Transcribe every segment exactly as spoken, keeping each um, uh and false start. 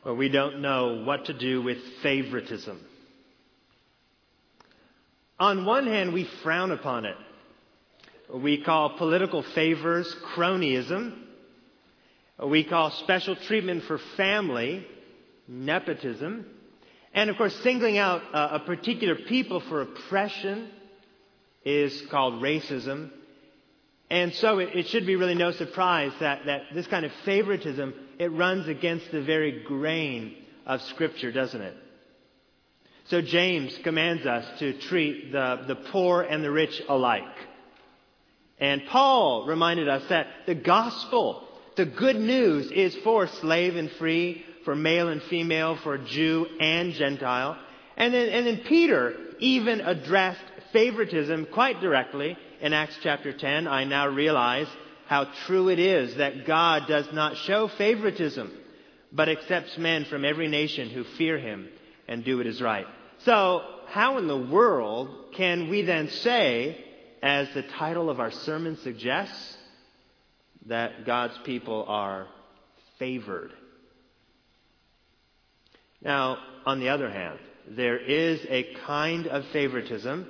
Well, we don't know what to do with favoritism. On one hand, we frown upon it. We call political favors cronyism. We call special treatment for family nepotism. And of course, singling out a particular people for oppression is called racism. And so it, it should be really no surprise that, that this kind of favoritism, it runs against the very grain of Scripture, doesn't it? So James commands us to treat the, the poor and the rich alike. And Paul reminded us that the gospel, the good news, is for slave and free, for male and female, for Jew and Gentile. And then, and then Peter even addressed favoritism quite directly in Acts chapter ten. I now realize how true it is that God does not show favoritism, but accepts men from every nation who fear him and do what is right. So how in the world can we then say, as the title of our sermon suggests, that God's people are favored? Now, on the other hand, there is a kind of favoritism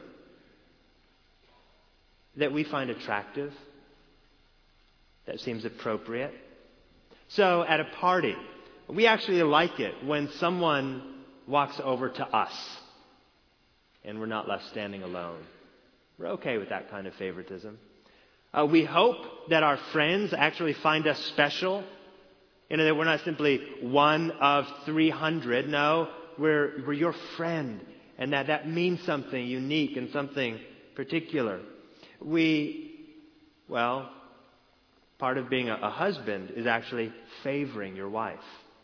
that we find attractive, that seems appropriate. So at a party, we actually like it when someone walks over to us and we're not left standing alone. We're okay with that kind of favoritism. Uh, we hope that our friends actually find us special. You know, that we're not simply one of three hundred. No, we're, we're your friend. And that, that means something unique and something particular. We, well, part of being a, a husband is actually favoring your wife.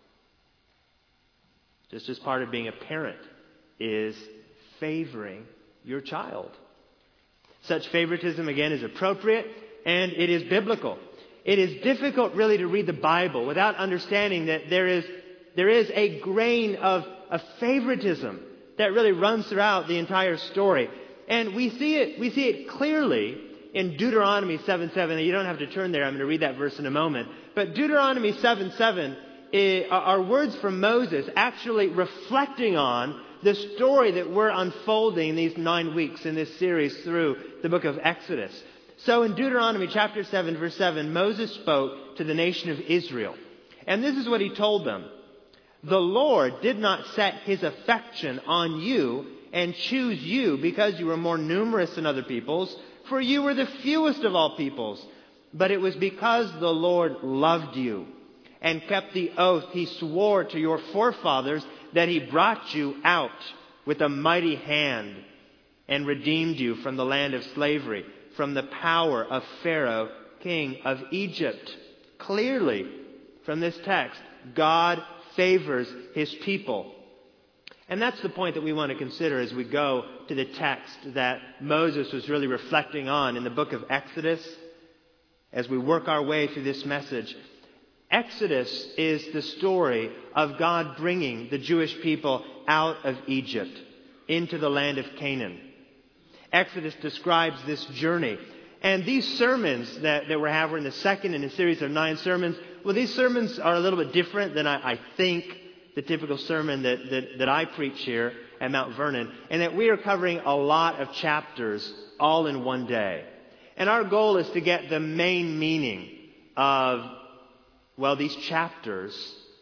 Just as part of being a parent is favoring your child. Such favoritism, again, is appropriate and it is biblical. It is difficult really to read the Bible without understanding that there is there is a grain of, of favoritism that really runs throughout the entire story. And we see it we see it clearly in Deuteronomy seven seven. You don't have to turn there. I'm going to read that verse in a moment. But Deuteronomy seven seven are words from Moses actually reflecting on the story that we're unfolding these nine weeks in this series through the book of Exodus. So in Deuteronomy chapter seven, verse seven, Moses spoke to the nation of Israel. And this is what he told them. The Lord did not set his affection on you and choose you because you were more numerous than other peoples, for you were the fewest of all peoples. But it was because the Lord loved you and kept the oath he swore to your forefathers that he brought you out with a mighty hand and redeemed you from the land of slavery, from the power of Pharaoh, king of Egypt. Clearly, from this text, God favors his people. And that's the point that we want to consider as we go to the text that Moses was really reflecting on in the book of Exodus as we work our way through this message. Exodus is the story of God bringing the Jewish people out of Egypt into the land of Canaan. Exodus describes this journey. And these sermons that, that we're having in the second in a series of nine sermons, well, these sermons are a little bit different than I, I think the typical sermon that, that, that I preach here at Mount Vernon, and that we are covering a lot of chapters all in one day. And our goal is to get the main meaning of, well, these chapters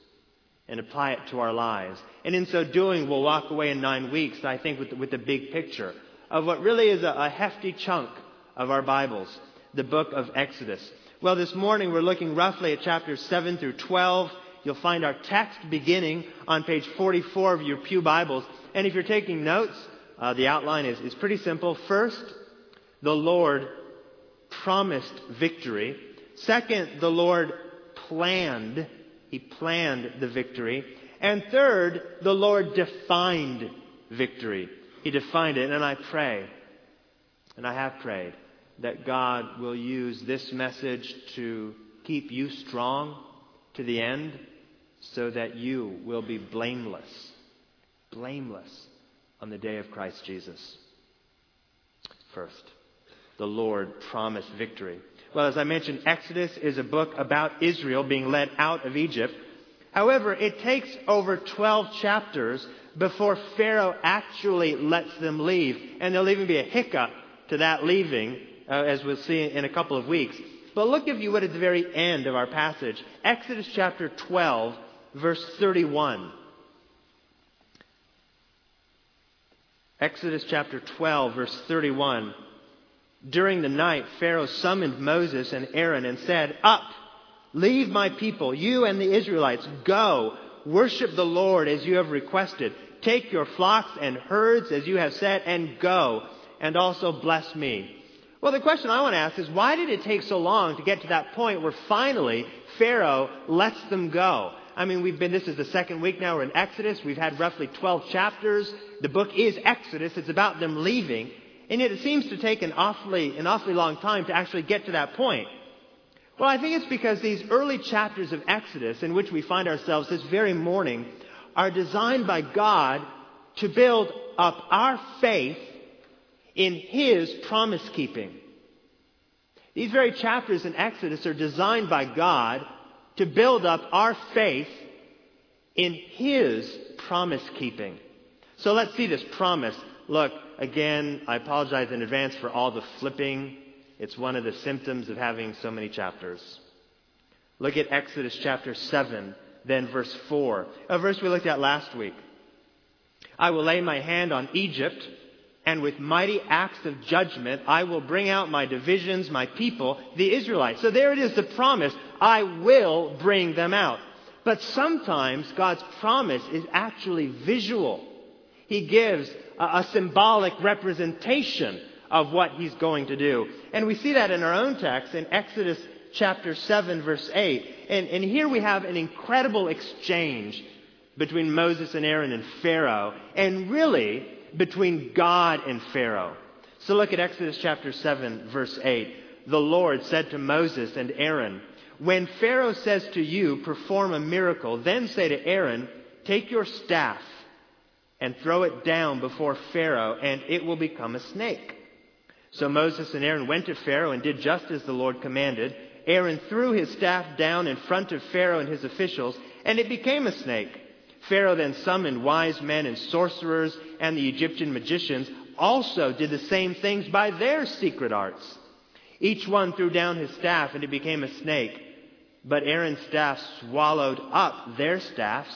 and apply it to our lives. And in so doing, we'll walk away in nine weeks, I think, with the, with the big picture of what really is a, a hefty chunk of our Bibles, the book of Exodus. Well, this morning we're looking roughly at chapters seven through twelve. You'll find our text beginning on page forty-four of your pew Bibles. And if you're taking notes, uh, the outline is, is pretty simple. First, the Lord promised victory. Second, the Lord planned. He planned the victory. And third, the Lord defined victory. He defined it. And I pray, and I have prayed, that God will use this message to keep you strong to the end so that you will be blameless, blameless on the day of Christ Jesus. First, the Lord promised victory. Well, as I mentioned, Exodus is a book about Israel being led out of Egypt. However, it takes over twelve chapters before Pharaoh actually lets them leave. And there'll even be a hiccup to that leaving, uh, as we'll see in a couple of weeks. But look, if you would, at the very end of our passage. Exodus chapter twelve, verse thirty-one. Exodus chapter twelve, verse thirty-one. During the night, Pharaoh summoned Moses and Aaron and said, "Up, leave my people, you and the Israelites. Go, worship the Lord as you have requested. Take your flocks and herds as you have said, and go, and also bless me." Well, the question I want to ask is, why did it take so long to get to that point where finally Pharaoh lets them go? I mean, we've been, this is the second week now, we're in Exodus. We've had roughly twelve chapters. The book is Exodus. It's about them leaving. And yet it seems to take an awfully, an awfully long time to actually get to that point. Well, I think it's because these early chapters of Exodus, in which we find ourselves this very morning, are designed by God to build up our faith in His promise-keeping. These very chapters in Exodus are designed by God to build up our faith in His promise-keeping. So let's see this promise. Look, again, I apologize in advance for all the flipping. It's one of the symptoms of having so many chapters. Look at Exodus chapter seven, then verse four. A verse we looked at last week. "I will lay my hand on Egypt, and with mighty acts of judgment, I will bring out my divisions, my people, the Israelites." So there it is, the promise. I will bring them out. But sometimes God's promise is actually visual. He gives a, a symbolic representation of what He's going to do. And we see that in our own text in Exodus chapter seven, verse eight. And, and here we have an incredible exchange between Moses and Aaron and Pharaoh, and really between God and Pharaoh. So look at Exodus chapter seven, verse eight. "The Lord said to Moses and Aaron, when Pharaoh says to you, 'Perform a miracle,' then say to Aaron, 'Take your staff and throw it down before Pharaoh, and it will become a snake.' So Moses and Aaron went to Pharaoh and did just as the Lord commanded. Aaron threw his staff down in front of Pharaoh and his officials, and it became a snake. Pharaoh then summoned wise men and sorcerers, and the Egyptian magicians also did the same things by their secret arts. Each one threw down his staff, and it became a snake. But Aaron's staff swallowed up their staffs.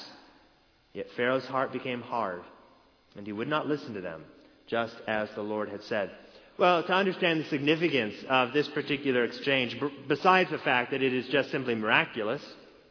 Yet Pharaoh's heart became hard, and he would not listen to them, just as the Lord had said." Well, to understand the significance of this particular exchange, b- besides the fact that it is just simply miraculous,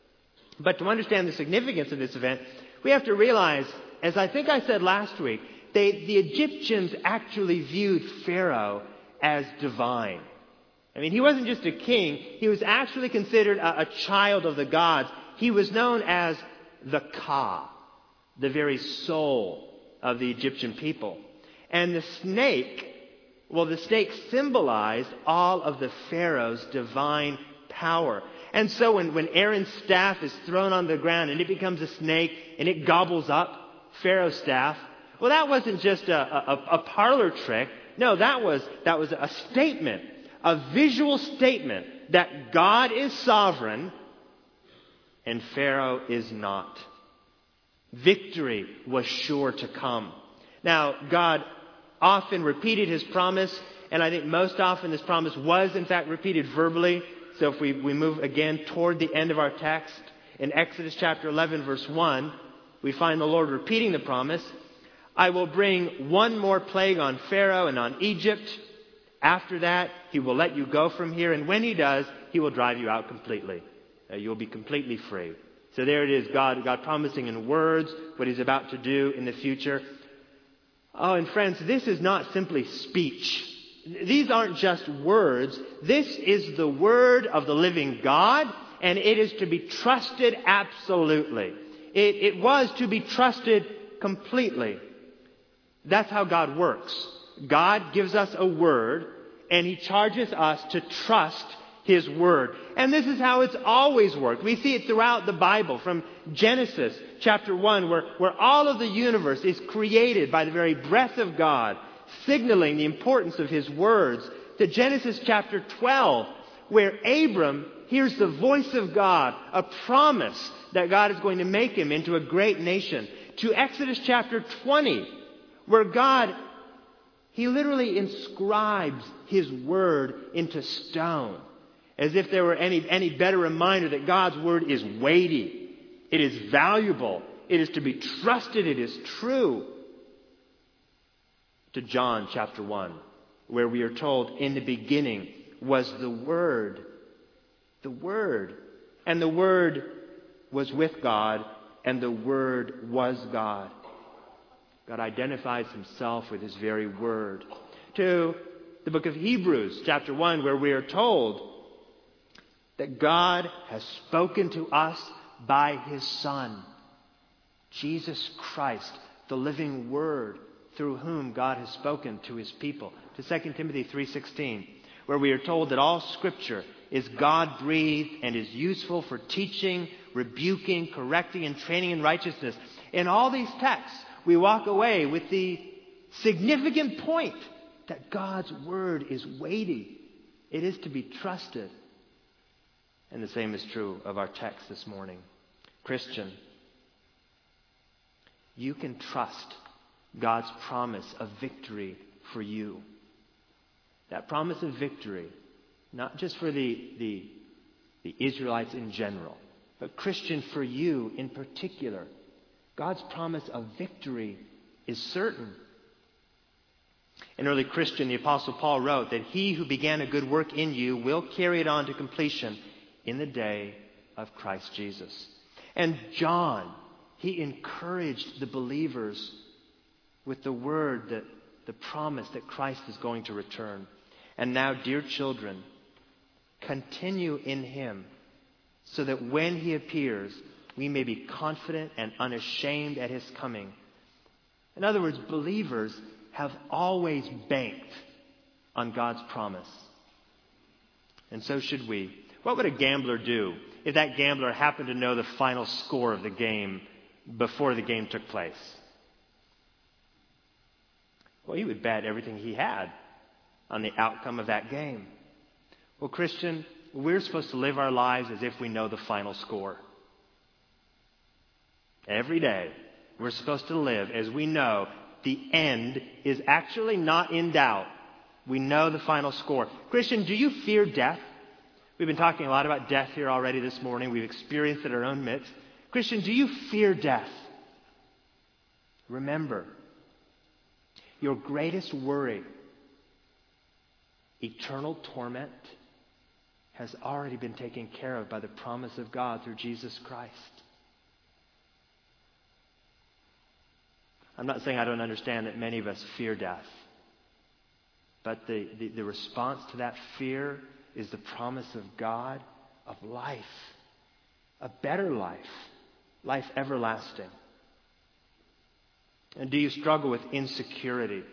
but to understand the significance of this event, we have to realize, as I think I said last week, they, the Egyptians actually viewed Pharaoh as divine. I mean, he wasn't just a king. He was actually considered a, a child of the gods. He was known as the Ka, the very soul of the Egyptian people. And the snake, well, the snake symbolized all of the Pharaoh's divine power. And so when, when Aaron's staff is thrown on the ground and it becomes a snake and it gobbles up Pharaoh's staff, well, that wasn't just a, a, a parlor trick. No, that was, that was a statement, a visual statement that God is sovereign and Pharaoh is not. Victory was sure to come. Now, God often repeated His promise, and I think most often this promise was in fact repeated verbally. So if we, we move again toward the end of our text, in Exodus chapter eleven, verse one, we find the Lord repeating the promise. "I will bring one more plague on Pharaoh and on Egypt. After that, he will let you go from here, and when he does, he will drive you out completely. Uh, you'll be completely free." So there it is, God, God promising in words what He's about to do in the future. Oh, and friends, this is not simply speech. These aren't just words. This is the word of the living God, and it is to be trusted absolutely. It, it was to be trusted completely. That's how God works. God gives us a word, and He charges us to trust His word. And this is how it's always worked. We see it throughout the Bible, from Genesis chapter one, where, where all of the universe is created by the very breath of God, signaling the importance of His words, to Genesis chapter twelve, where Abram, hears the voice of God, a promise that God is going to make him into a great nation, to Exodus chapter twenty, where God, he literally inscribes his word into stone, as if there were any, any better reminder that God's word is weighty, it is valuable, it is to be trusted, it is true. To John chapter one, where we are told, in the beginning was the Word. The Word. And the Word was with God, and the Word was God. God identifies himself with his very Word. To the book of Hebrews chapter one, where we are told that God has spoken to us by his Son, Jesus Christ, the living Word, through whom God has spoken to his people. To Second Timothy three sixteen, where we are told that all Scripture is God-breathed and is useful for teaching, rebuking, correcting, and training in righteousness. In all these texts, we walk away with the significant point that God's Word is weighty. It is to be trusted. And the same is true of our text this morning. Christian, you can trust God's promise of victory for you. That promise of victory, not just for the, the, the Israelites in general, but Christian, for you in particular. God's promise of victory is certain. An early Christian, the Apostle Paul, wrote that he who began a good work in you will carry it on to completion in the day of Christ Jesus. And John, he encouraged the believers with the word, that the promise that Christ is going to return. And now, dear children, continue in him, so that when he appears, we may be confident and unashamed at his coming. In other words, believers have always banked on God's promise. And so should we. What would a gambler do if that gambler happened to know the final score of the game before the game took place? Well, he would bet everything he had on the outcome of that game. Well, Christian, we're supposed to live our lives as if we know the final score. Every day, we're supposed to live as we know the end is actually not in doubt. We know the final score. Christian, do you fear death? We've been talking a lot about death here already this morning. We've experienced it in our own midst. Christian, do you fear death? Remember, your greatest worry, eternal torment, has already been taken care of by the promise of God through Jesus Christ. I'm not saying I don't understand that many of us fear death. But the, the, the response to that fear is the promise of God of life. A better life. Life everlasting. And do you struggle with insecurity?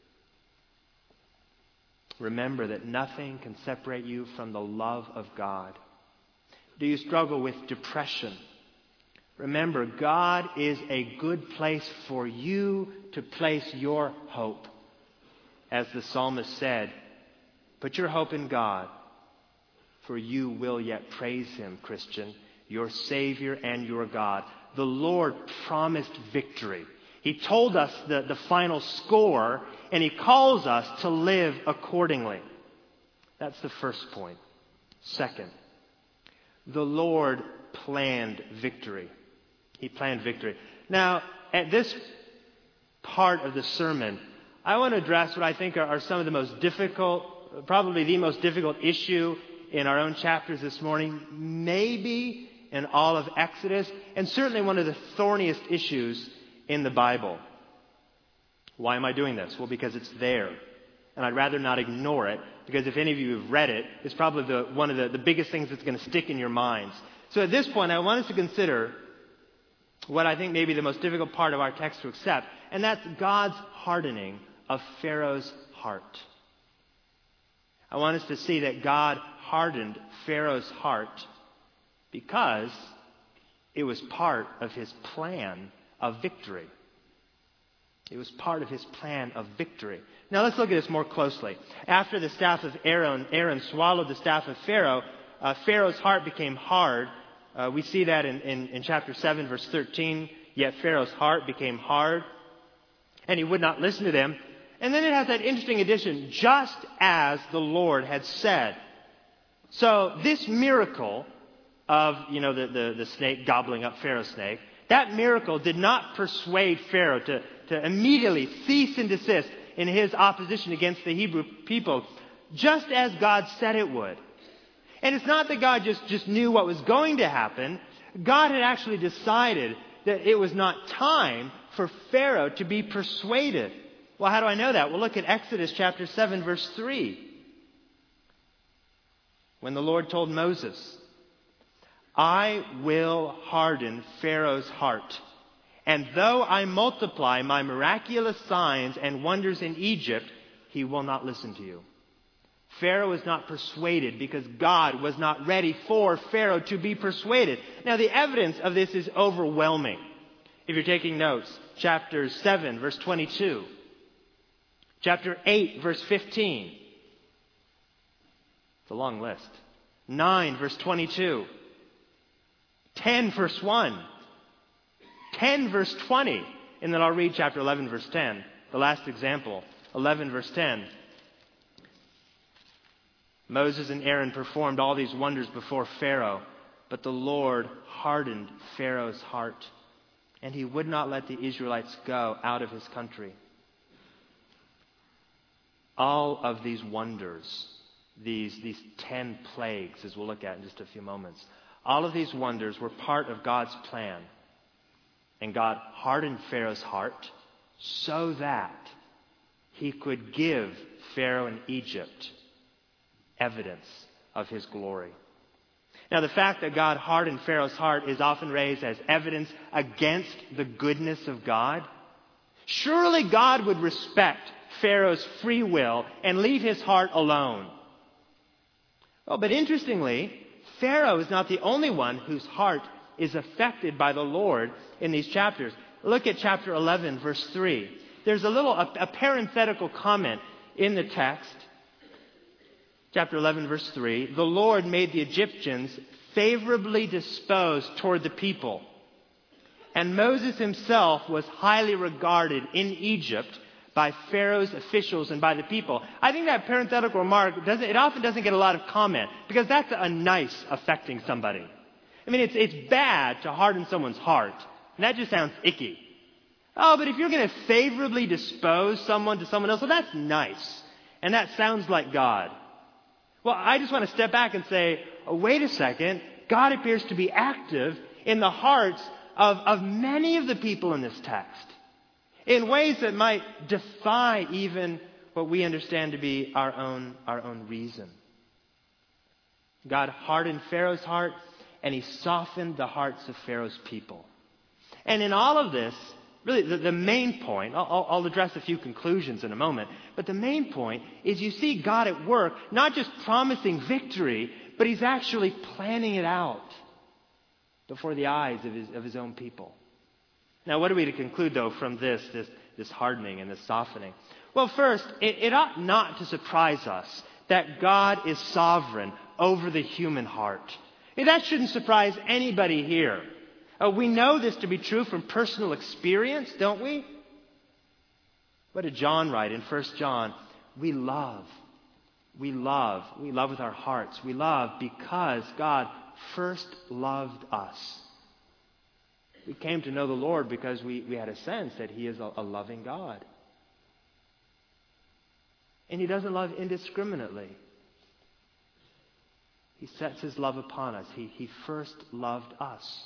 Remember that nothing can separate you from the love of God. Do you struggle with depression? Remember, God is a good place for you to place your hope. As the psalmist said, put your hope in God, for you will yet praise him, Christian, your Savior and your God. The Lord promised victory. He told us the, the final score, and he calls us to live accordingly. That's the first point. Second, the Lord planned victory. He planned victory. Now, at this part of the sermon, I want to address what I think are, are some of the most difficult, probably the most difficult issue in our own chapters this morning, maybe in all of Exodus, and certainly one of the thorniest issues in the Bible. Why am I doing this? Well, because it's there. And I'd rather not ignore it, because if any of you have read it, it's probably the, one of the, the biggest things that's going to stick in your minds. So at this point, I want us to consider what I think may be the most difficult part of our text to accept, and that's God's hardening of Pharaoh's heart. I want us to see that God hardened Pharaoh's heart because it was part of his plan of victory. It was part of his plan of victory. Now let's look at this more closely. After the staff of Aaron, Aaron swallowed the staff of Pharaoh, uh, Pharaoh's heart became hard. Uh, we see that in, in, in chapter seven, verse thirteen. Yet Pharaoh's heart became hard, and he would not listen to them. And then it has that interesting addition, just as the Lord had said. So this miracle of, you know, the, the, the snake gobbling up Pharaoh's snake, that miracle did not persuade Pharaoh to, to immediately cease and desist in his opposition against the Hebrew people, just as God said it would. And it's not that God just, just knew what was going to happen. God had actually decided that it was not time for Pharaoh to be persuaded. Well, how do I know that? Well, look at Exodus chapter seven, verse three. When the Lord told Moses, I will harden Pharaoh's heart, and though I multiply my miraculous signs and wonders in Egypt, he will not listen to you. Pharaoh was not persuaded because God was not ready for Pharaoh to be persuaded. Now, the evidence of this is overwhelming. If you're taking notes, chapter seven, verse twenty-two. Chapter eight, verse fifteen. It's a long list. nine, verse twenty-two. ten, verse one. ten, verse twenty. And then I'll read chapter eleven, verse ten. The last example. eleven, verse ten. Moses and Aaron performed all these wonders before Pharaoh, but the Lord hardened Pharaoh's heart, and he would not let the Israelites go out of his country. All of these wonders, these, these ten plagues, as we'll look at in just a few moments, all of these wonders were part of God's plan. And God hardened Pharaoh's heart so that he could give Pharaoh in Egypt evidence of his glory. Now, the fact that God hardened Pharaoh's heart is often raised as evidence against the goodness of God. Surely God would respect Pharaoh's free will and leave his heart alone. Oh, but interestingly, Pharaoh is not the only one whose heart is affected by the Lord in these chapters. Look at chapter eleven, verse three. There's a little, a, a parenthetical comment in the text. Chapter eleven, verse three. The Lord made the Egyptians favorably disposed toward the people, and Moses himself was highly regarded in Egypt by Pharaoh's officials and by the people. I think that parenthetical remark, doesn't, it often doesn't get a lot of comment, because that's a nice affecting somebody. I mean, it's, it's bad to harden someone's heart, and that just sounds icky. Oh, but if you're going to favorably dispose someone to someone else, well, that's nice, and that sounds like God. Well, I just want to step back and say, oh, wait a second, God appears to be active in the hearts of, of many of the people in this text, in ways that might defy even what we understand to be our own, our own reason. God hardened Pharaoh's heart, and he softened the hearts of Pharaoh's people. And in all of this, really the, the main point, I'll, I'll address a few conclusions in a moment, but the main point is you see God at work, not just promising victory, but he's actually planning it out before the eyes of his, of his own people. Now, what are we to conclude, though, from this, this, this hardening and this softening? Well, first, it, it ought not to surprise us that God is sovereign over the human heart. I mean, that shouldn't surprise anybody here. Uh, we know this to be true from personal experience, don't we? What did John write in First John? We love. We love. We love with our hearts. We love because God first loved us. We came to know the Lord because we, we had a sense that he is a, a loving God. And he doesn't love indiscriminately. He sets his love upon us. He, he first loved us.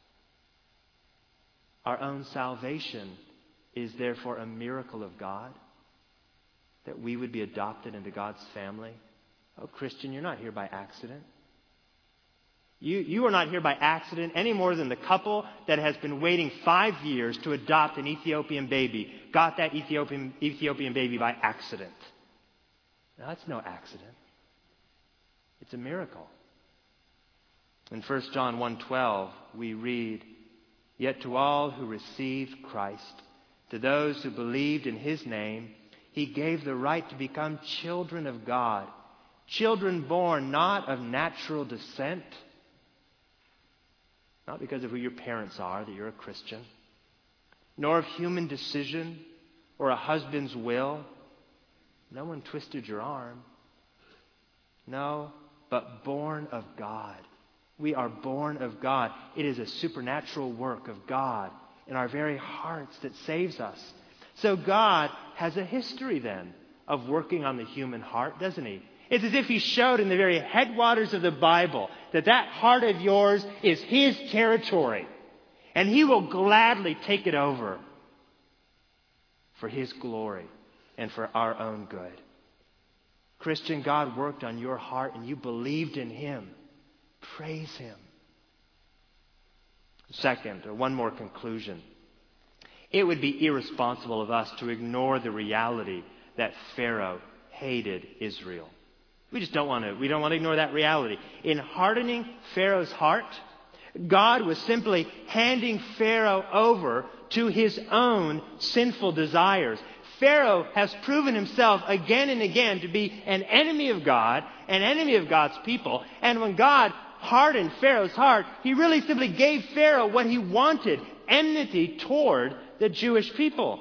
Our own salvation is therefore a miracle of God, that we would be adopted into God's family. Oh, Christian, you're not here by accident. You, you are not here by accident any more than the couple that has been waiting five years to adopt an Ethiopian baby got that Ethiopian, Ethiopian baby by accident. Now, that's no accident. It's a miracle. In First John one twelve, we read, "Yet to all who received Christ, to those who believed in his name, he gave the right to become children of God, Children born not of natural descent, not because of who your parents are, that you're a Christian, nor of human decision or a husband's will. No one twisted your arm. No, but born of God. We are born of God. It is a supernatural work of God in our very hearts that saves us. So God has a history then of working on the human heart, doesn't he? It's as if he showed in the very headwaters of the Bible that that heart of yours is his territory. And he will gladly take it over for his glory and for our own good. Christian, God worked on your heart and you believed in him. Praise him. Second, or one more conclusion. It would be irresponsible of us to ignore the reality that Pharaoh hated Israel. We just don't want to, we don't want to ignore that reality. In hardening Pharaoh's heart, God was simply handing Pharaoh over to his own sinful desires. Pharaoh has proven himself again and again to be an enemy of God, an enemy of God's people. And when God hardened Pharaoh's heart, he really simply gave Pharaoh what he wanted, enmity toward the Jewish people.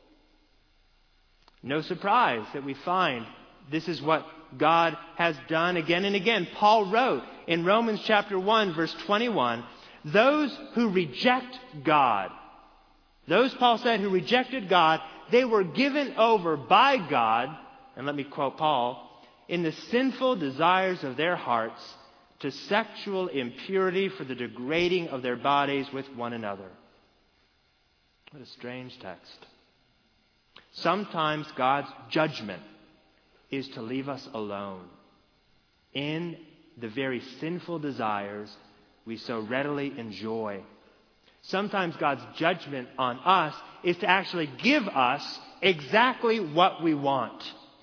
No surprise that we find this is what God has done again and again. Paul wrote in Romans chapter one, verse twenty-one, those who reject God, those, Paul said, who rejected God, they were given over by God, and let me quote Paul, in the sinful desires of their hearts to sexual impurity for the degrading of their bodies with one another. What a strange text. Sometimes God's judgment is to leave us alone in the very sinful desires we so readily enjoy. Sometimes God's judgment on us is to actually give us exactly what we want.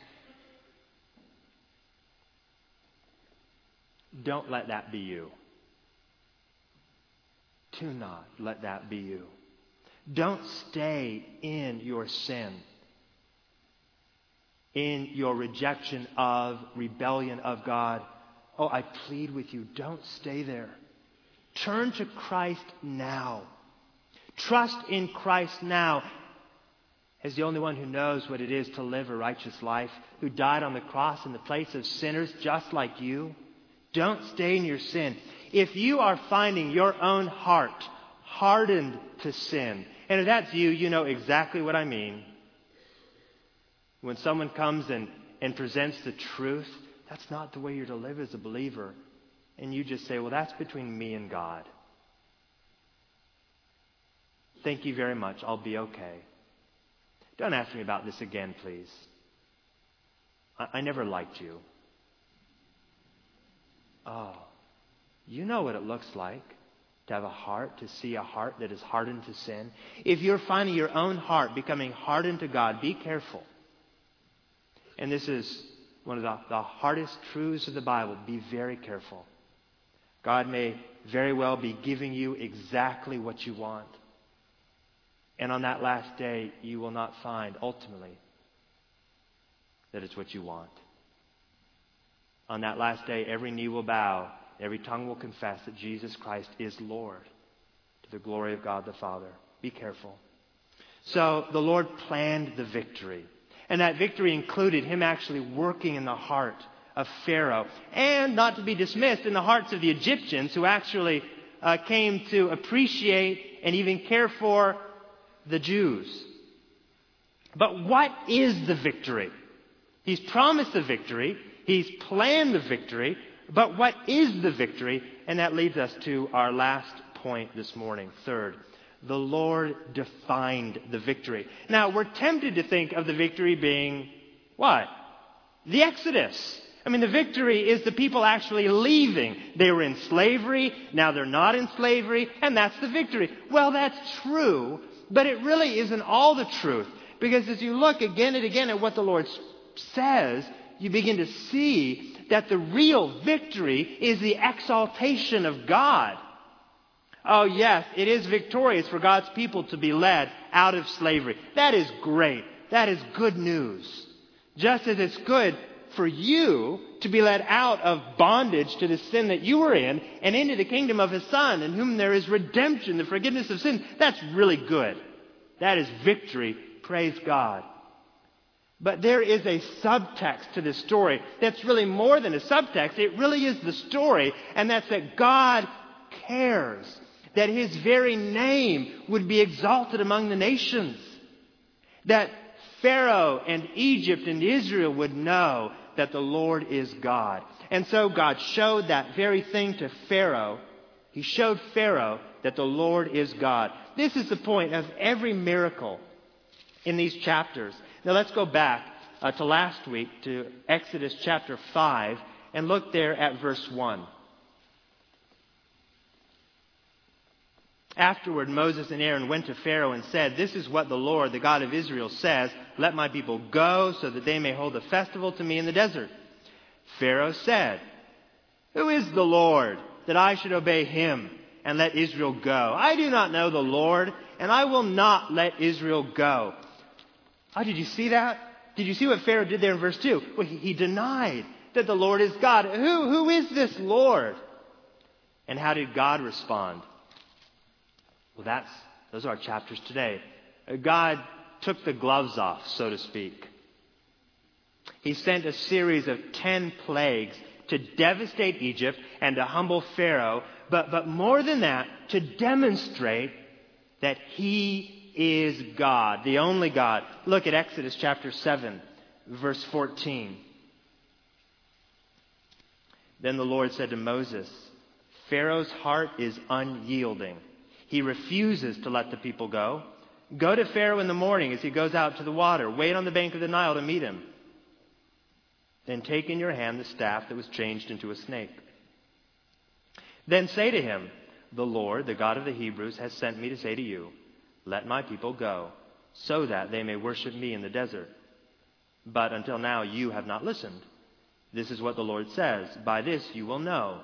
Don't let that be you. Do not let that be you. Don't stay in your sin, in your rejection of, rebellion of God. Oh, I plead with you, don't stay there. Turn to Christ now. Trust in Christ now as the only one who knows what it is to live a righteous life, who died on the cross in the place of sinners just like you. Don't stay in your sin. If you are finding your own heart hardened to sin, and if that's you, you know exactly what I mean. When someone comes and, and presents the truth, that's not the way you're to live as a believer. And you just say, well, that's between me and God. Thank you very much. I'll be okay. Don't ask me about this again, please. I, I never liked you. Oh, you know what it looks like to have a heart, to see a heart that is hardened to sin. If you're finding your own heart becoming hardened to God, be careful. And this is one of the, the hardest truths of the Bible. Be very careful. God may very well be giving you exactly what you want. And on that last day, you will not find ultimately that it's what you want. On that last day, every knee will bow, every tongue will confess that Jesus Christ is Lord, to the glory of God the Father. Be careful. So the Lord planned the victory. And that victory included him actually working in the heart of Pharaoh. And not to be dismissed, in the hearts of the Egyptians, who actually uh, came to appreciate and even care for the Jews. But what is the victory? He's promised the victory. He's planned the victory. But what is the victory? And that leads us to our last point this morning. Third, the Lord defined the victory. Now, we're tempted to think of the victory being what? The Exodus. I mean, the victory is the people actually leaving. They were in slavery. Now they're not in slavery. And that's the victory. Well, that's true. But it really isn't all the truth. Because as you look again and again at what the Lord says, you begin to see that the real victory is the exaltation of God. Oh, yes, it is victorious for God's people to be led out of slavery. That is great. That is good news. Just as it's good for you to be led out of bondage to the sin that you were in and into the kingdom of His Son, in whom there is redemption, the forgiveness of sins. That's really good. That is victory. Praise God. But there is a subtext to this story that's really more than a subtext. It really is the story, and that's that God cares that His very name would be exalted among the nations. That Pharaoh and Egypt and Israel would know that the Lord is God. And so God showed that very thing to Pharaoh. He showed Pharaoh that the Lord is God. This is the point of every miracle in these chapters. Now let's go back uh, to last week, to Exodus chapter five, and look there at verse one. Afterward, Moses and Aaron went to Pharaoh and said, "This is what the Lord, the God of Israel, says. Let my people go so that they may hold a festival to me in the desert." Pharaoh said, "Who is the Lord that I should obey Him and let Israel go? I do not know the Lord, and I will not let Israel go." Oh, did you see that? Did you see what Pharaoh did there in verse two? Well, he, he denied that the Lord is God. Who, who is this Lord? And how did God respond? Well, that's those are our chapters today. God took the gloves off, so to speak. He sent a series of ten plagues to devastate Egypt and to humble Pharaoh, but, but more than that, to demonstrate that He is God, the only God. Look at Exodus chapter seven, verse fourteen. Then the Lord said to Moses, "Pharaoh's heart is unyielding. He refuses to let the people go. Go to Pharaoh in the morning as he goes out to the water. Wait on the bank of the Nile to meet him. Then take in your hand the staff that was changed into a snake. Then say to him, 'The Lord, the God of the Hebrews, has sent me to say to you, let my people go, so that they may worship me in the desert. But until now you have not listened. This is what the Lord says. By this you will know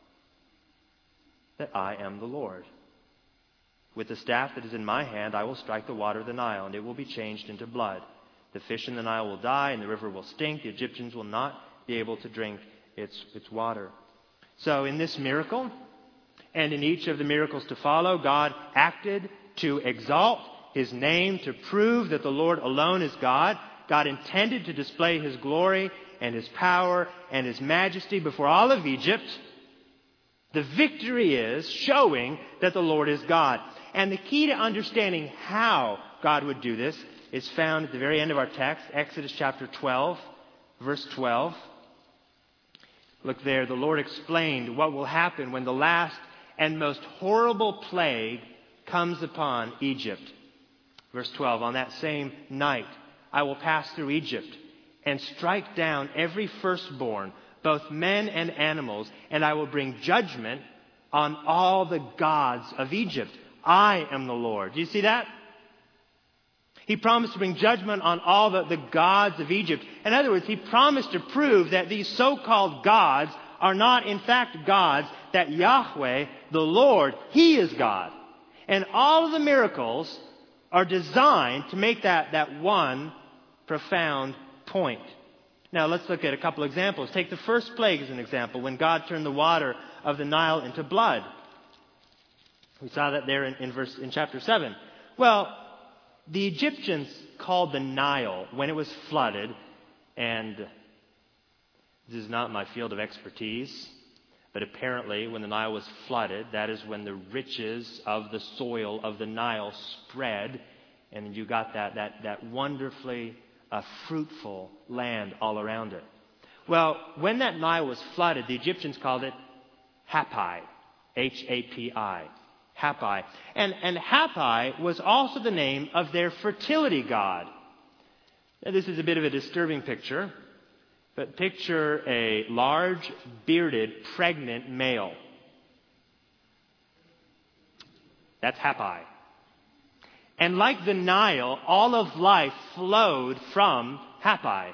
that I am the Lord. With the staff that is in my hand, I will strike the water of the Nile, and it will be changed into blood. The fish in the Nile will die, and the river will stink. The Egyptians will not be able to drink its, its water." So in this miracle, and in each of the miracles to follow, God acted to exalt His name, to prove that the Lord alone is God. God intended to display His glory and His power and His majesty before all of Egypt. The victory is showing that the Lord is God. And the key to understanding how God would do this is found at the very end of our text, Exodus chapter twelve, verse twelve. Look there, the Lord explained what will happen when the last and most horrible plague comes upon Egypt. Verse twelve, "On that same night I will pass through Egypt and strike down every firstborn, both men and animals, and I will bring judgment on all the gods of Egypt. I am the Lord." Do you see that? He promised to bring judgment on all the, the gods of Egypt. In other words, He promised to prove that these so-called gods are not in fact gods, that Yahweh, the Lord, He is God. And all of the miracles are designed to make that, that one profound point. Now let's look at a couple examples. Take the first plague as an example, when God turned the water of the Nile into blood. We saw that there in, in verse in chapter seven. Well, the Egyptians called the Nile, when it was flooded, and this is not my field of expertise, but apparently when the Nile was flooded, that is when the riches of the soil of the Nile spread, and you got that, that, that wonderfully uh, fruitful land all around it. Well, when that Nile was flooded, the Egyptians called it Hapi, H A P I. Hapi. And, and Hapi was also the name of their fertility god. Now, this is a bit of a disturbing picture, but picture a large, bearded, pregnant male. That's Hapi. And like the Nile, all of life flowed from Hapi.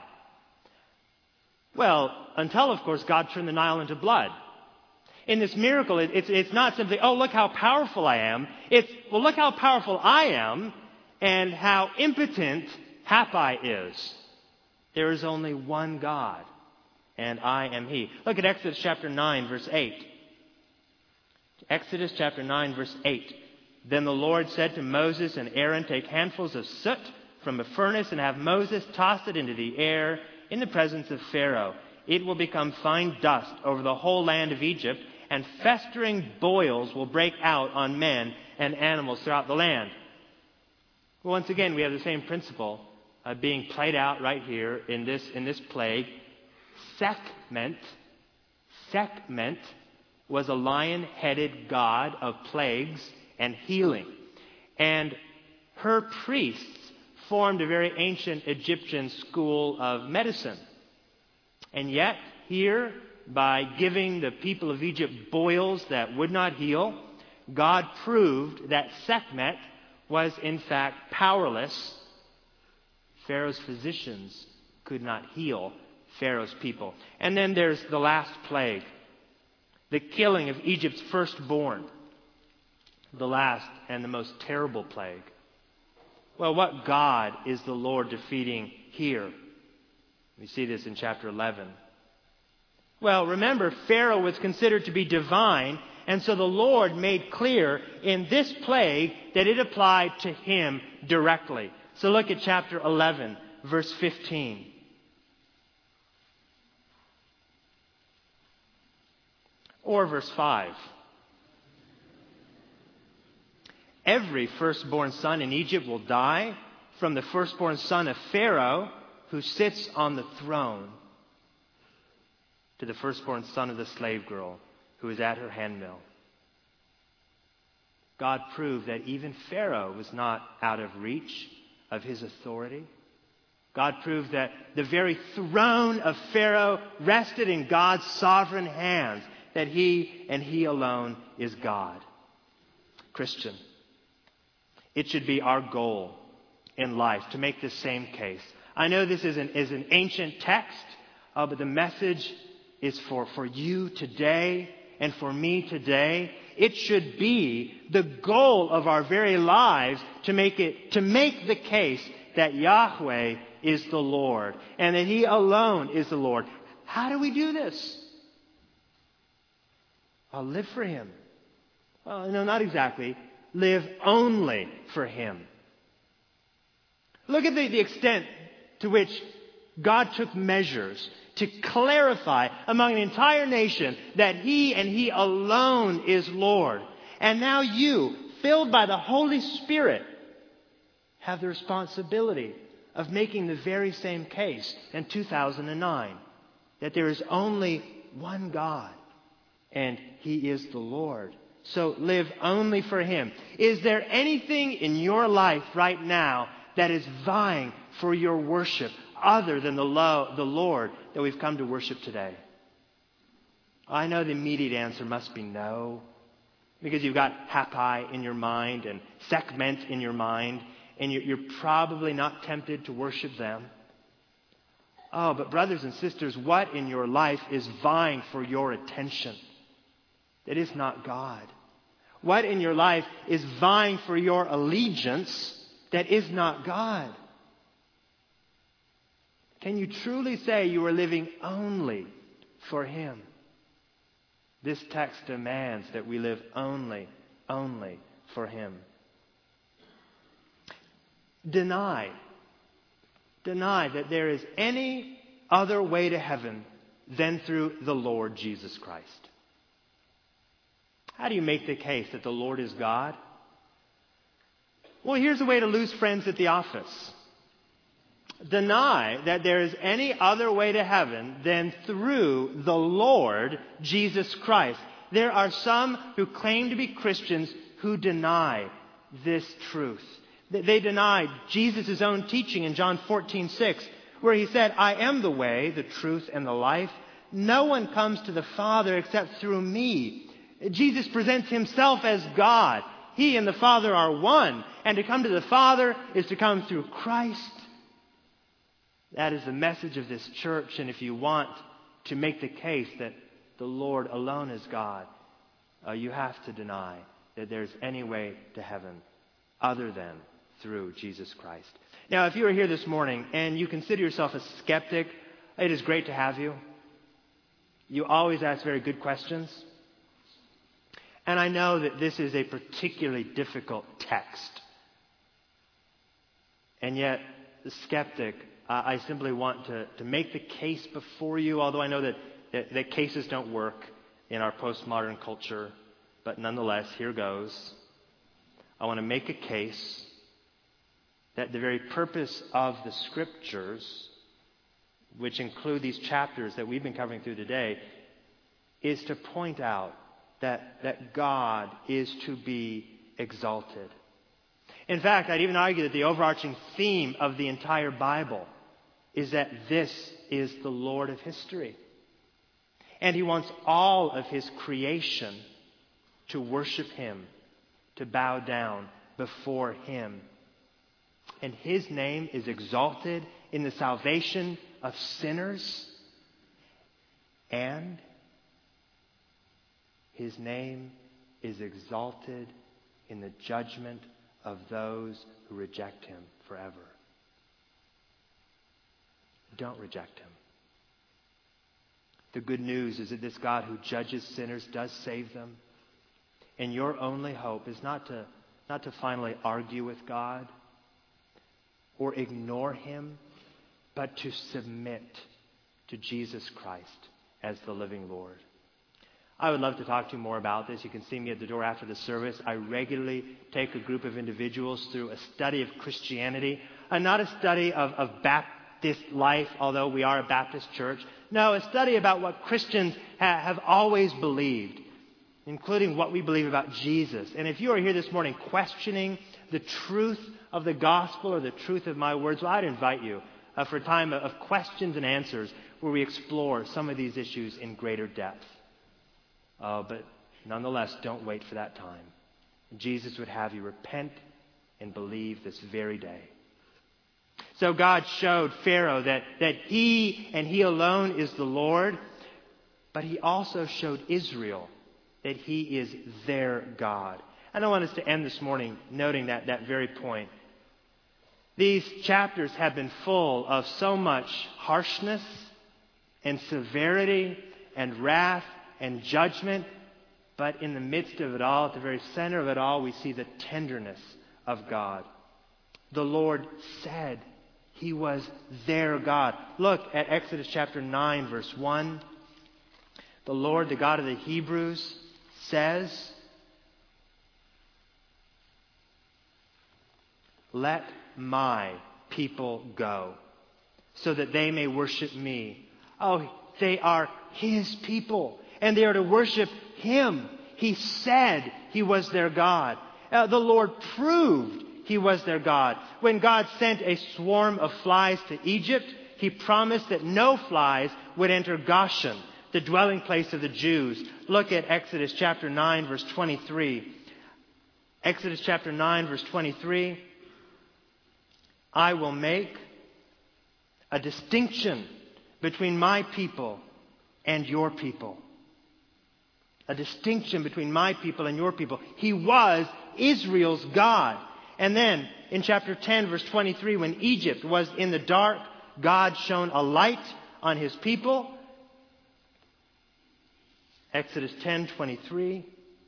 Well, until, of course, God turned the Nile into blood. In this miracle, it, it's, it's not simply, oh, look how powerful I am. It's, well, look how powerful I am and how impotent Hapi is. There is only one God. and I am He. Look at Exodus chapter nine, verse eight. Exodus chapter nine, verse eight. Then the Lord said to Moses and Aaron, take handfuls of soot from a furnace and have Moses toss it into the air in the presence of Pharaoh. It will become fine dust over the whole land of Egypt, and festering boils will break out on men and animals throughout the land. Well, once again, we have the same principle uh, being played out right here in this in this plague. Sekhmet, Sekhmet was a lion-headed god of plagues and healing. And her priests formed a very ancient Egyptian school of medicine. And yet, here, by giving the people of Egypt boils that would not heal, God proved that Sekhmet was in fact powerless. Pharaoh's physicians could not heal Pharaoh's people. And then there's the last plague, the killing of Egypt's firstborn, the last and the most terrible plague. Well, what God is the Lord defeating here? We see this in chapter eleven. Well, remember, Pharaoh was considered to be divine, and so the Lord made clear in this plague that it applied to him directly. So look at chapter eleven, verse fifteen. Or verse five. Every firstborn son in Egypt will die, from the firstborn son of Pharaoh, who sits on the throne, to the firstborn son of the slave girl, who is at her handmill. God proved that even Pharaoh was not out of reach of his authority. God proved that the very throne of Pharaoh rested in God's sovereign hands, that he and he alone is God. Christian, it should be our goal in life to make the same case. I know this is an, is an ancient text, uh, but the message is for, for you today and for me today. It should be the goal of our very lives to make it, to make the case that Yahweh is the Lord and that He alone is the Lord. How do we do this? I'll live for Him. Well, no, not exactly. Live only for Him. Look at the, the extent to which God took measures to clarify among the entire nation that He and He alone is Lord. And now you, filled by the Holy Spirit, have the responsibility of making the very same case in two thousand nine. That there is only one God, and He is the Lord. So live only for Him. Is there anything in your life right now that is vying for your worship other than the, lo- the Lord that we've come to worship today? I know the immediate answer must be no, because you've got Hapai in your mind and Sekhmet in your mind, and you're probably not tempted to worship them. Oh, but brothers and sisters, what in your life is vying for your attention that is not God? What in your life is vying for your allegiance that is not God? Can you truly say you are living only for Him? This text demands that we live only, only for Him. Deny, deny that there is any other way to heaven than through the Lord Jesus Christ. How do you make the case that the Lord is God? Well, here's a way to lose friends at the office. Deny that there is any other way to heaven than through the Lord Jesus Christ. There are some who claim to be Christians who deny this truth. They deny Jesus' own teaching in John fourteen six, where He said, I am the way, the truth, and the life. No one comes to the Father except through me. Jesus presents Himself as God. He and the Father are one. And to come to the Father is to come through Christ. That is the message of this church. And if you want to make the case that the Lord alone is God, uh, you have to deny that there's any way to heaven other than through Jesus Christ. Now, if you are here this morning and you consider yourself a skeptic, it is great to have you. You always ask very good questions. And I know that this is a particularly difficult text. And yet, the skeptic, uh, I simply want to, to make the case before you, although I know that, that, that cases don't work in our postmodern culture. But nonetheless, here goes. I want to make a case that the very purpose of the Scriptures, which include these chapters that we've been covering through today, is to point out that, that God is to be exalted. In fact, I'd even argue that the overarching theme of the entire Bible is that this is the Lord of history. And He wants all of His creation to worship Him, to bow down before Him. And His name is exalted in the salvation of sinners, and His name is exalted in the judgment of those who reject Him forever. Don't reject Him. The good news is that this God who judges sinners does save them. And your only hope is not to, not to finally argue with God or ignore Him, but to submit to Jesus Christ as the living Lord. I would love to talk to you more about this. You can see me at the door after the service. I regularly take a group of individuals through a study of Christianity, and not a study of, of Baptist life, although we are a Baptist church. No, a study about what Christians ha- have always believed, including what we believe about Jesus. And if you are here this morning questioning the truth of the gospel or the truth of my words, well, I'd invite you uh, for a time of questions and answers where we explore some of these issues in greater depth. Uh, but nonetheless, don't wait for that time. Jesus would have you repent and believe this very day. So God showed Pharaoh that, that He and He alone is the Lord, but He also showed Israel that He is their God. And I want us to end this morning noting that, that very point. These chapters have been full of so much harshness and severity and wrath and judgment, but in the midst of it all, at the very center of it all, we see the tenderness of God. The Lord said He was their God. Look at Exodus chapter nine, verse one. The Lord, the God of the Hebrews, says, "Let my people go, so that they may worship me." Oh, they are His people, and they are to worship Him. He said He was their God. Uh, the Lord proved He was their God. When God sent a swarm of flies to Egypt, He promised that no flies would enter Goshen, the dwelling place of the Jews. Look at Exodus chapter nine, verse twenty-three. Exodus chapter nine, verse twenty-three. "I will make a distinction between my people and your people." A distinction between my people and your people. He was Israel's God. And then in chapter ten, verse twenty-three, when Egypt was in the dark, God shone a light on His people. Exodus ten twenty-three.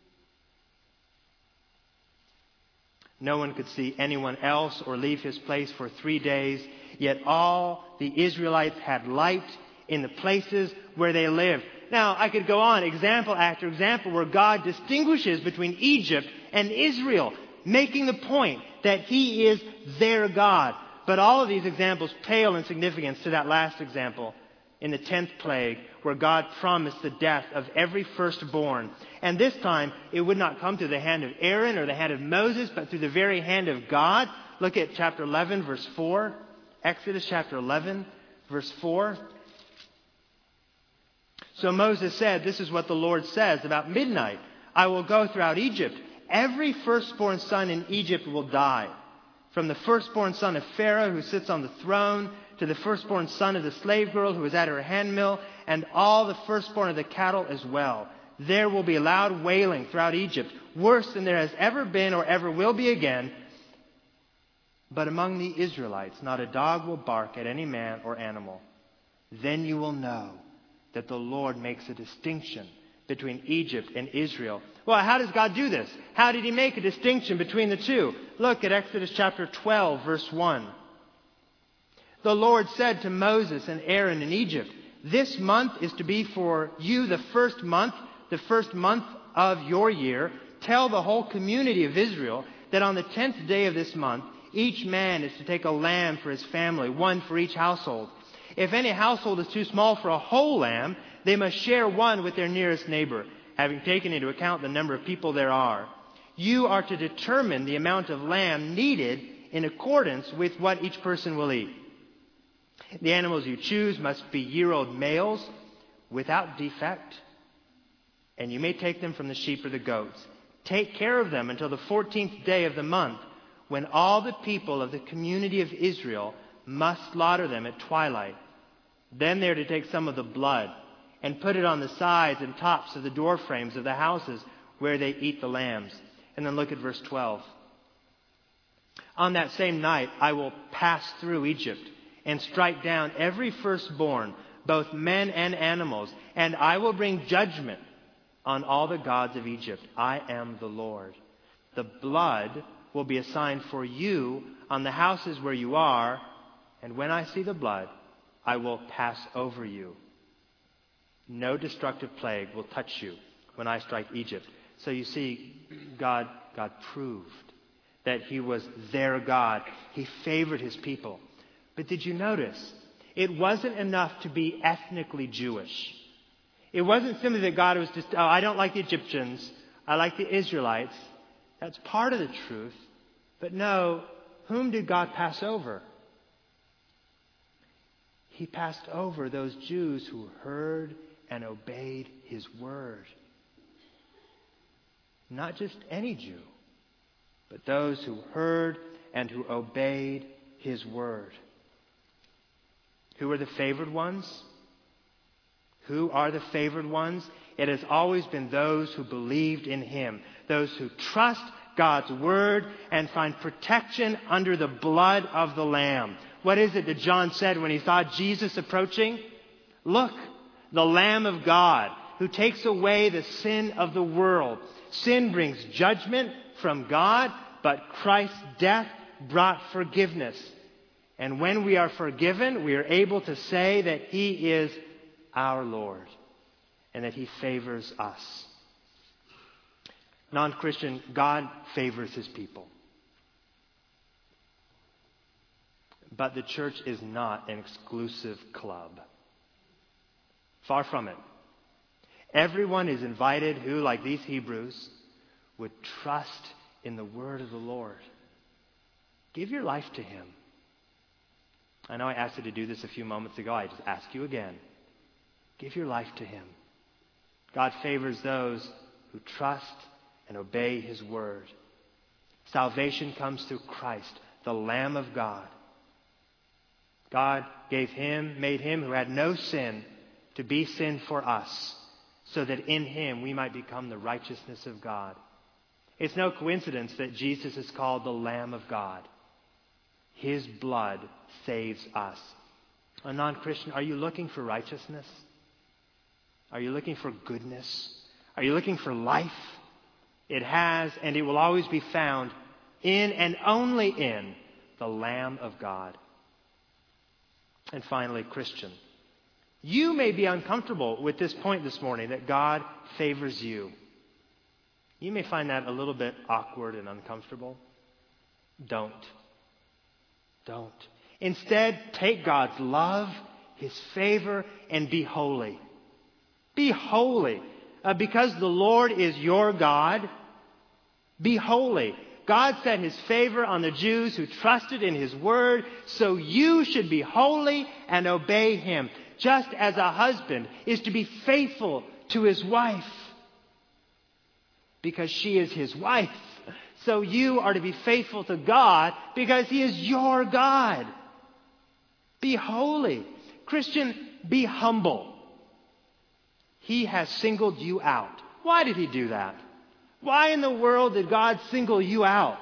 "No one could see anyone else or leave his place for three days. Yet all the Israelites had light in the places where they lived." Now, I could go on, example after example, where God distinguishes between Egypt and Israel, making the point that He is their God. But all of these examples pale in significance to that last example in the tenth plague, where God promised the death of every firstborn. And this time, it would not come through the hand of Aaron or the hand of Moses, but through the very hand of God. Look at chapter eleven, verse four. Exodus chapter eleven, verse four. "So Moses said, 'This is what the Lord says, about midnight, I will go throughout Egypt. Every firstborn son in Egypt will die. From the firstborn son of Pharaoh who sits on the throne, to the firstborn son of the slave girl who is at her handmill, and all the firstborn of the cattle as well. There will be loud wailing throughout Egypt, worse than there has ever been or ever will be again. But among the Israelites, not a dog will bark at any man or animal. Then you will know that the Lord makes a distinction between Egypt and Israel. Well, how does God do this? How did he make a distinction between the two? Look at Exodus chapter twelve, verse one. The Lord said to Moses and Aaron in Egypt, "This month is to be for you the first month, the first month of your year. Tell the whole community of Israel that on the tenth day of this month, each man is to take a lamb for his family, one for each household. If any household is too small for a whole lamb, they must share one with their nearest neighbor, having taken into account the number of people there are. You are to determine the amount of lamb needed in accordance with what each person will eat. The animals you choose must be year-old males without defect, and you may take them from the sheep or the goats. Take care of them until the fourteenth day of the month, when all the people of the community of Israel must slaughter them at twilight. Then they are to take some of the blood and put it on the sides and tops of the door frames of the houses where they eat the lambs." And then look at verse twelve. "On that same night I will pass through Egypt and strike down every firstborn, both men and animals, and I will bring judgment on all the gods of Egypt. I am the Lord. The blood will be a sign for you on the houses where you are, and when I see the blood, I will pass over you. No destructive plague will touch you when I strike Egypt." So you see, God, God proved that he was their God. He favored his people. But did you notice? It wasn't enough to be ethnically Jewish. It wasn't simply that God was just, oh, I don't like the Egyptians, I like the Israelites. That's part of the truth. But no, whom did God pass over? He passed over those Jews who heard and obeyed his word. Not just any Jew, but those who heard and who obeyed his word. Who are the favored ones? Who are the favored ones? It has always been those who believed in him, those who trust God's word and find protection under the blood of the Lamb. What is it that John said when he saw Jesus approaching? Look, the Lamb of God who takes away the sin of the world. Sin brings judgment from God, but Christ's death brought forgiveness. And when we are forgiven, we are able to say that he is our Lord and that he favors us. Non-Christian, God favors his people. But the church is not an exclusive club. Far from it. Everyone is invited who, like these Hebrews, would trust in the word of the Lord. Give your life to him. I know I asked you to do this a few moments ago. I just ask you again. Give your life to him. God favors those who trust and obey his word. Salvation comes through Christ, the Lamb of God. God gave him, made him who had no sin to be sin for us, so that in him we might become the righteousness of God. It's no coincidence that Jesus is called the Lamb of God. His blood saves us. A non-Christian, are you looking for righteousness? Are you looking for goodness? Are you looking for life? It has and it will always be found in and only in the Lamb of God. And finally, Christian, you may be uncomfortable with this point this morning that God favors you. You may find that a little bit awkward and uncomfortable. Don't. Don't. Instead, take God's love, his favor, and be holy. Be holy. Uh, because the Lord is your God, be holy. God set his favor on the Jews who trusted in his word, so you should be holy and obey him, just as a husband is to be faithful to his wife, because she is his wife. So you are to be faithful to God because he is your God. Be holy. Christian, be humble. He has singled you out. Why did he do that? Why in the world did God single you out?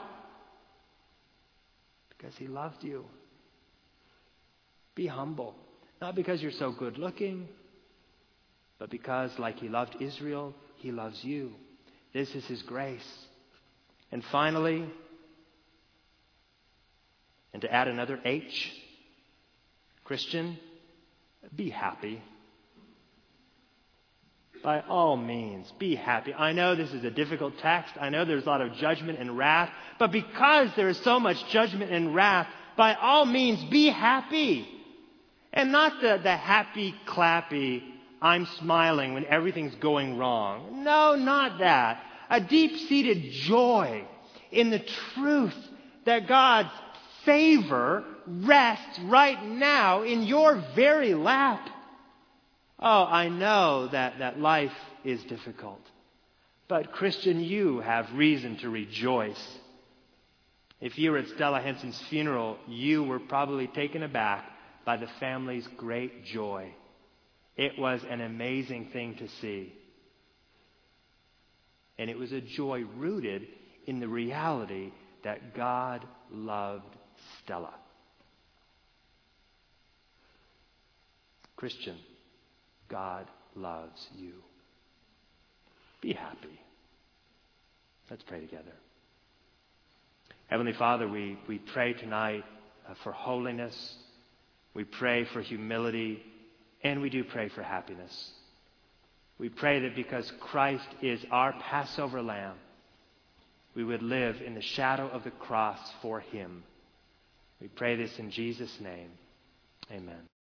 Because he loved you. Be humble. Not because you're so good looking. but because, like he loved Israel, he loves you. This is his grace. And finally, and to add another H, Christian, be happy. By all means, be happy. I know this is a difficult text. I know there's a lot of judgment and wrath. But because there is so much judgment and wrath, by all means, be happy. And not the, the happy, clappy, I'm smiling when everything's going wrong. No, not that. A deep-seated joy in the truth that God's favor rests right now in your very lap. Oh, I know that, that life is difficult. But Christian, you have reason to rejoice. If you were at Stella Henson's funeral, you were probably taken aback by the family's great joy. It was an amazing thing to see. And it was a joy rooted in the reality that God loved Stella. Christian, God loves you. Be happy. Let's pray together. Heavenly Father, we, we pray tonight uh, for holiness. We pray for humility. And we do pray for happiness. We pray that because Christ is our Passover lamb, we would live in the shadow of the cross for him. We pray this in Jesus' name. Amen.